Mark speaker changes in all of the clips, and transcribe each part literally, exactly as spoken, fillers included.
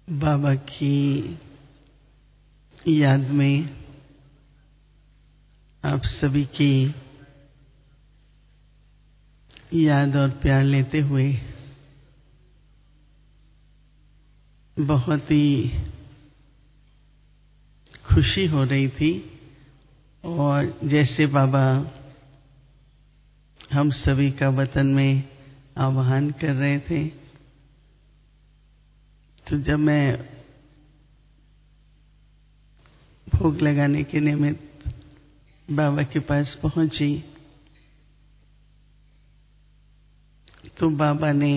Speaker 1: बाबा की याद में आप सभी की याद और प्यार लेते हुए बहुत ही खुशी हो रही थी। और जैसे बाबा हम सभी का वतन में आह्वान कर रहे थे, तो जब मैं भोग लगाने के निमित्त बाबा के पास पहुंची तो बाबा ने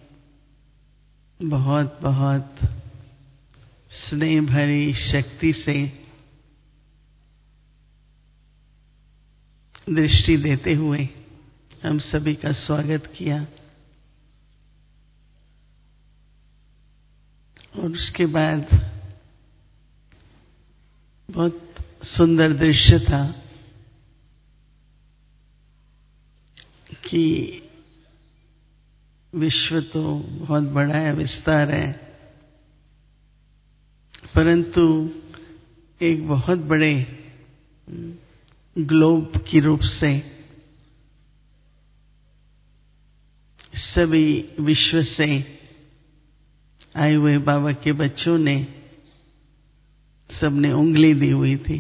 Speaker 1: बहुत बहुत स्नेह भरी शक्ति से दृष्टि देते हुए हम सभी का स्वागत किया। और उसके बाद बहुत सुंदर दृश्य था कि विश्व तो बहुत बड़ा है, विस्तार है, परंतु एक बहुत बड़े ग्लोब की रूप से सभी विश्व से आए हुए बाबा के बच्चों ने सबने उंगली दी हुई थी।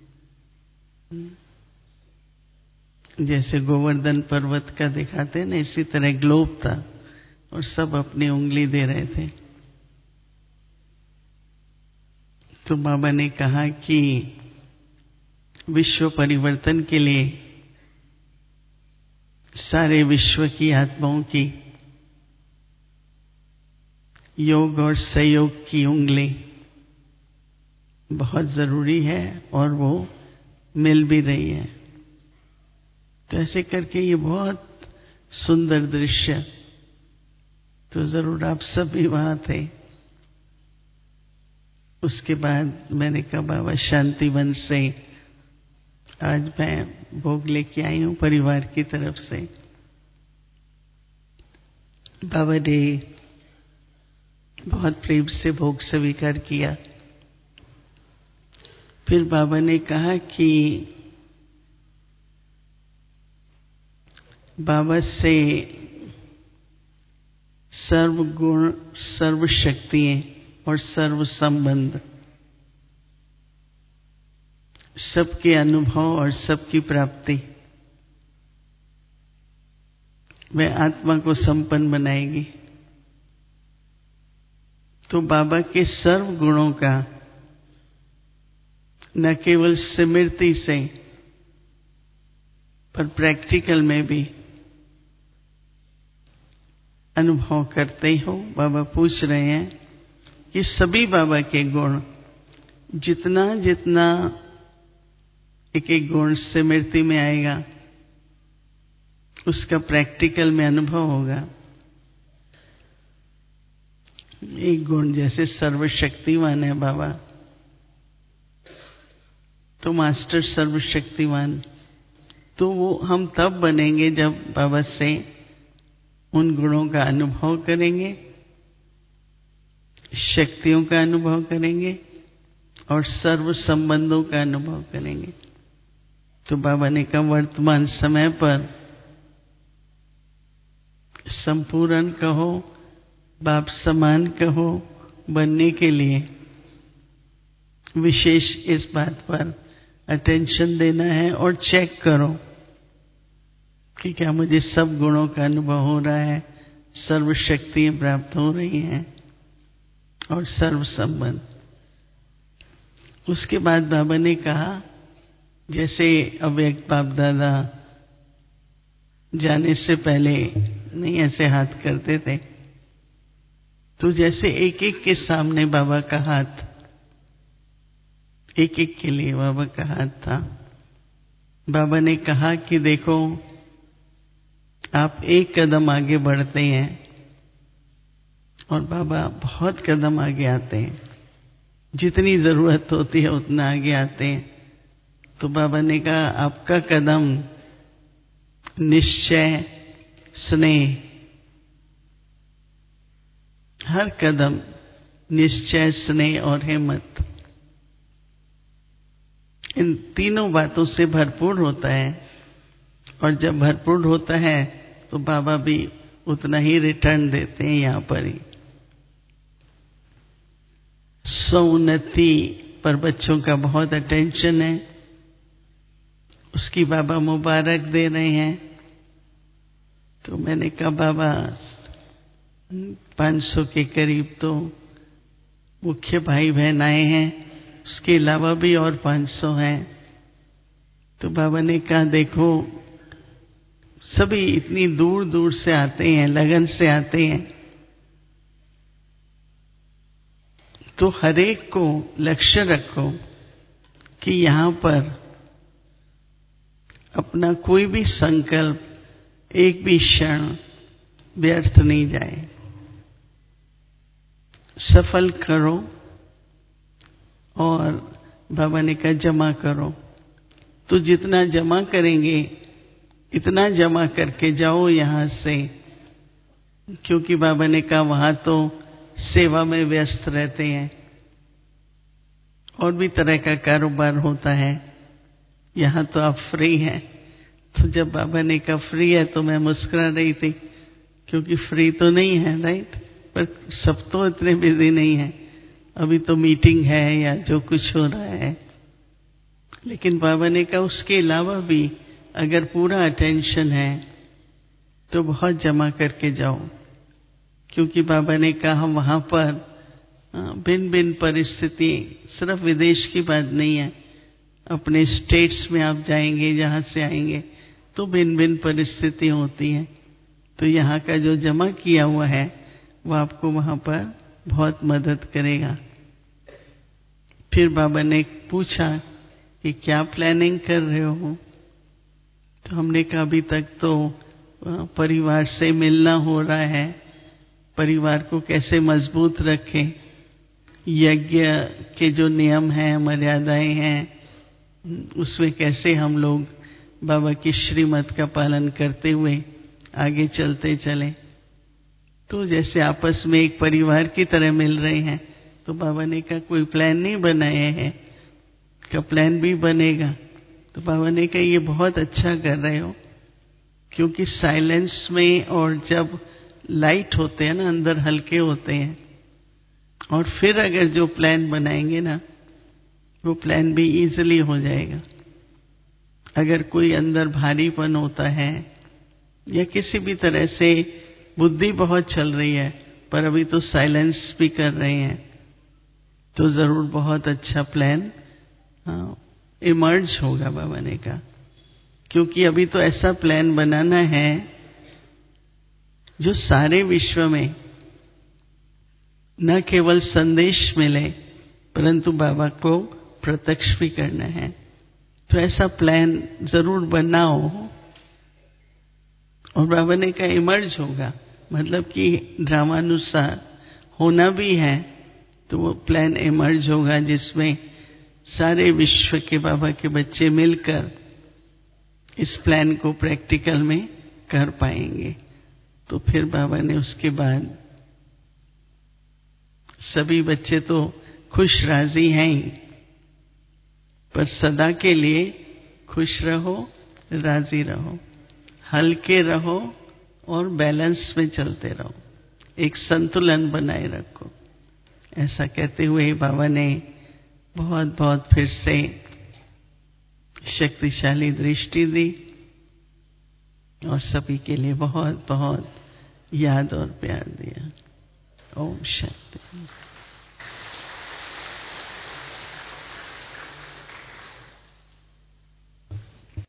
Speaker 1: जैसे गोवर्धन पर्वत का दिखाते हैं ना, इसी तरह ग्लोब था और सब अपनी उंगली दे रहे थे। तो बाबा ने कहा कि विश्व परिवर्तन के लिए सारे विश्व की आत्माओं की योग और सहयोग की उंगली बहुत जरूरी है और वो मिल भी रही है। तो ऐसे करके ये बहुत सुंदर दृश्य, तो जरूर आप सब भी वहां थे। उसके बाद मैंने कहा बाबा शांतिवन से आज मैं भोग लेके आई हूं परिवार की तरफ से। बाबा ने बहुत प्रेम से भोग स्वीकार किया। फिर बाबा ने कहा कि बाबा से सर्व गुण, सर्व शक्तियां और सर्व संबंध, सबके अनुभव और सबकी प्राप्ति वह आत्मा को संपन्न बनाएगी। तो बाबा के सर्व गुणों का न केवल स्मृति से पर प्रैक्टिकल में भी अनुभव करते हो। बाबा पूछ रहे हैं कि सभी बाबा के गुण, जितना जितना एक एक गुण स्मृति में आएगा उसका प्रैक्टिकल में अनुभव होगा। एक गुण जैसे सर्वशक्तिवान है बाबा, तो मास्टर सर्वशक्तिवान, तो वो हम तब बनेंगे जब बाबा से उन गुणों का अनुभव करेंगे, शक्तियों का अनुभव करेंगे और सर्व संबंधों का अनुभव करेंगे। तो बाबा ने कहा वर्तमान समय पर संपूर्ण कहो, बाप समान कहो, बनने के लिए विशेष इस बात पर अटेंशन देना है और चेक करो कि क्या मुझे सब गुणों का अनुभव हो रहा है, सर्व शक्तियां प्राप्त हो रही हैं और सर्व संबंध। उसके बाद बाबा ने कहा जैसे अव्यक्त बाप दादा जाने से पहले नहीं ऐसे हाथ करते थे, तो जैसे एक एक के सामने बाबा का हाथ, एक एक के लिए बाबा का हाथ था। बाबा ने कहा कि देखो आप एक कदम आगे बढ़ते हैं और बाबा बहुत कदम आगे आते हैं, जितनी जरूरत होती है उतना आगे आते हैं। तो बाबा ने कहा आपका कदम निश्चय, स्नेह, हर कदम निश्चय, स्नेह और हिम्मत। इन तीनों बातों से भरपूर होता है, और जब भरपूर होता है तो बाबा भी उतना ही रिटर्न देते हैं यहाँ पर ही। सौन्नति पर बच्चों का बहुत अटेंशन है, उसकी बाबा मुबारक दे रहे हैं। तो मैंने कहा बाबा पाँच सौ के करीब तो मुख्य भाई बहन आए हैं, उसके अलावा भी और पाँच सौ हैं। तो बाबा ने कहा देखो सभी इतनी दूर दूर से आते हैं, लगन से आते हैं, तो हर एक को लक्ष्य रखो कि यहाँ पर अपना कोई भी संकल्प एक भी क्षण व्यर्थ नहीं जाए, सफल करो। और बाबा ने कहा जमा करो, तो जितना जमा करेंगे इतना जमा करके जाओ यहाँ से, क्योंकि बाबा ने कहा वहां तो सेवा में व्यस्त रहते हैं और भी तरह का कारोबार होता है, यहाँ तो आप फ्री हैं। तो जब बाबा ने कहा फ्री है तो मैं मुस्कुरा रही थी, क्योंकि फ्री तो नहीं है, राइट, पर सब तो इतने बिजी नहीं है, अभी तो मीटिंग है या जो कुछ हो रहा है। लेकिन बाबा ने कहा उसके अलावा भी अगर पूरा अटेंशन है तो बहुत जमा करके जाओ, क्योंकि बाबा ने कहा हम वहां पर भिन्न भिन्न परिस्थिति, सिर्फ विदेश की बात नहीं है, अपने स्टेट्स में आप जाएंगे, जहां से आएंगे तो भिन्न भिन्न परिस्थिति होती है। तो यहाँ का जो जमा किया हुआ है वो आपको वहां पर बहुत मदद करेगा। फिर बाबा ने पूछा कि क्या प्लानिंग कर रहे हो? तो हमने कहा अभी तक तो परिवार से मिलना हो रहा है, परिवार को कैसे मजबूत रखें, यज्ञ के जो नियम हैं, मर्यादाएं हैं, उसमें कैसे हम लोग बाबा की श्रीमत का पालन करते हुए आगे चलते चलें। तो जैसे आपस में एक परिवार की तरह मिल रहे हैं, तो बाबा ने कहा कोई प्लान नहीं बनाए हैं, का प्लान भी बनेगा। तो बाबा ने कहा ये बहुत अच्छा कर रहे हो, क्योंकि साइलेंस में और जब लाइट होते हैं ना, अंदर हल्के होते हैं, और फिर अगर जो प्लान बनाएंगे ना, वो प्लान भी इजीली हो जाएगा। अगर कोई अंदर भारीपन होता है या किसी भी तरह से बुद्धि बहुत चल रही है पर अभी तो साइलेंस भी कर रहे हैं, तो जरूर बहुत अच्छा प्लान इमर्ज होगा, बाबा ने कहा। क्योंकि अभी तो ऐसा प्लान बनाना है जो सारे विश्व में न केवल संदेश मिले परंतु बाबा को प्रत्यक्ष भी करना है। तो ऐसा प्लान जरूर बनाओ। और बाबा ने कहा इमर्ज होगा, मतलब कि ड्रामानुसार होना भी है, तो वो प्लान इमर्ज होगा जिसमें सारे विश्व के बाबा के बच्चे मिलकर इस प्लान को प्रैक्टिकल में कर पाएंगे। तो फिर बाबा ने उसके बाद सभी बच्चे तो खुश राजी हैं ही, पर सदा के लिए खुश रहो, राजी रहो, हल्के रहो और बैलेंस में चलते रहो, एक संतुलन बनाए रखो। ऐसा कहते हुए बाबा ने बहुत बहुत फिर से शक्तिशाली दृष्टि दी और सभी के लिए बहुत बहुत याद और प्यार दिया। ओम शांति।